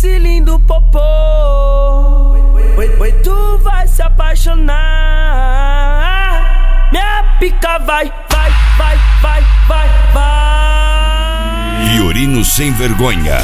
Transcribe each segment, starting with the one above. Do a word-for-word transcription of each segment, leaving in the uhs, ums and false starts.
esse lindo popô. Oi, oi, tu vai se apaixonar. Minha pica vai, vai, vai, vai, vai, vai. Fiorino sem vergonha.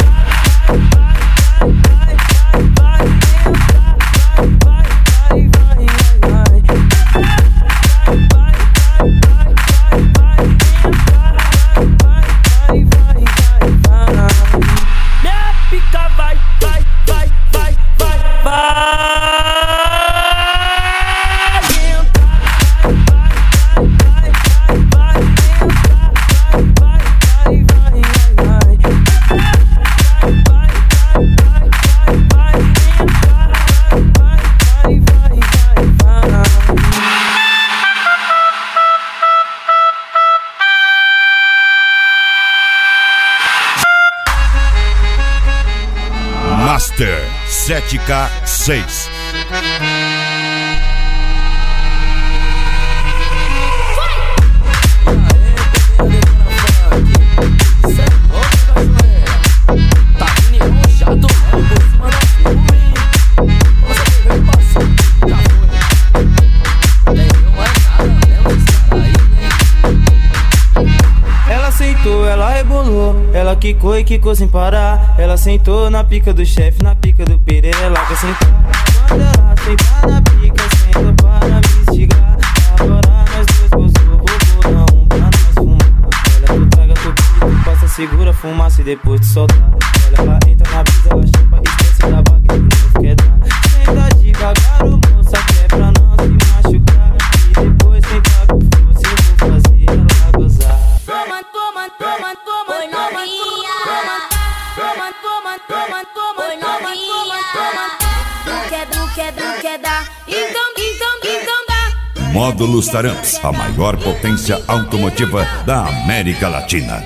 Master sete K seis. Ela sentou, ela rebolou, ela quicou e quicou sem parar. Ela sentou na pica do chefe, na pica do Pereira. Ela quer sentar, quando ela sentar na pica, senta para me instigar. Agora nós dois gozou, roubou, dá um pra nós fumar. Olha, tu traga tu pinto, tu passa, segura a fumaça e depois te soltar. Olha, ela entra na brisa, ela chupa, esquece da vaga e não quer dar. Senta devagar, o moça, que é pra não se machucar. E depois sentar com força, eu vou fazer ela gozar. Toma, toma, toma, toma, oi novinha. Toma, toma, toma, toma, oi novinha. Tu quer, tu quer, tu quer dar, então, então, então dá. Módulos Taramps, a maior potência automotiva da América Latina.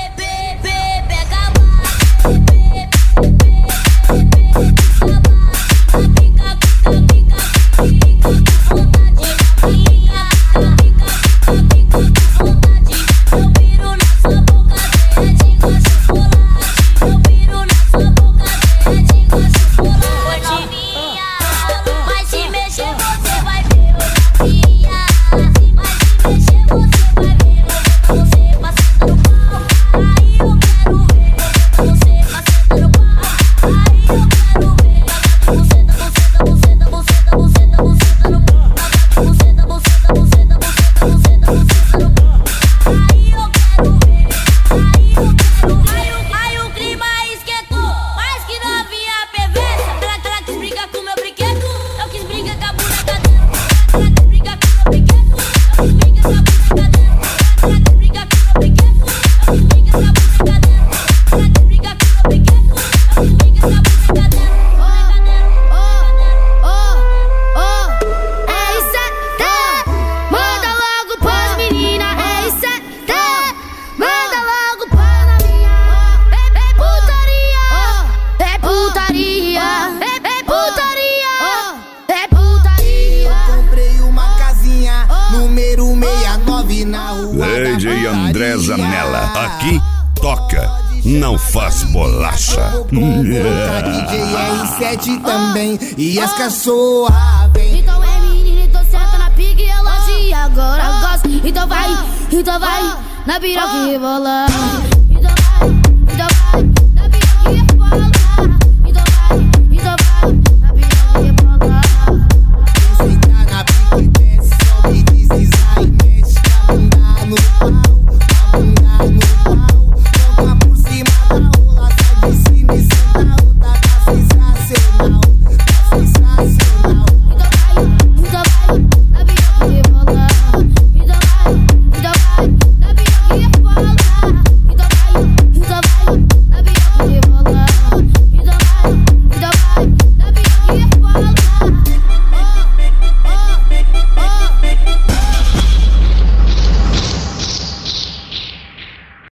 Lady Andresa Nela, aqui toca, não faz bolacha. D J R sete também, e as cachorras vem. Então é menina, então senta na pique e elogia. Agora gosta, então vai, então vai na piroca e rebola.